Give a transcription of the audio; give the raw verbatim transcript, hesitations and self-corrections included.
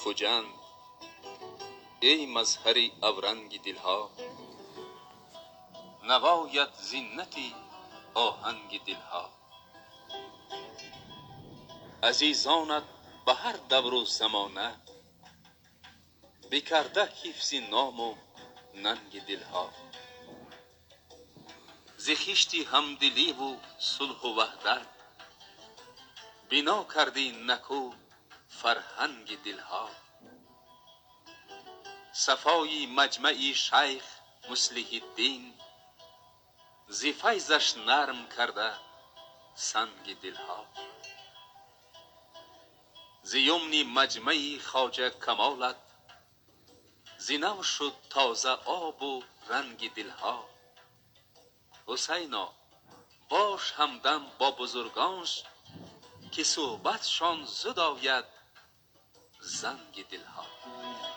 کجند ای مظهر اورنگ دلها؟ نباید زینتی آهنگ دلها. عزیزانت به هر دور و زمانه بکرده حفظ نام و ننگ دلها. ز خشت همدلی و صلح و وحدت بنا کردی نکو فرهنگ دلها. صفای مجمع شیخ مصلح الدین ز فیضش نرم کرده سنگ دلها. ز یمن مجمع خواجه کمالت ز نو شد تازه آب و رنگ دلها. حسینا باش همدم با بزرگانش که صحبتشان زود آید زنگ دلها.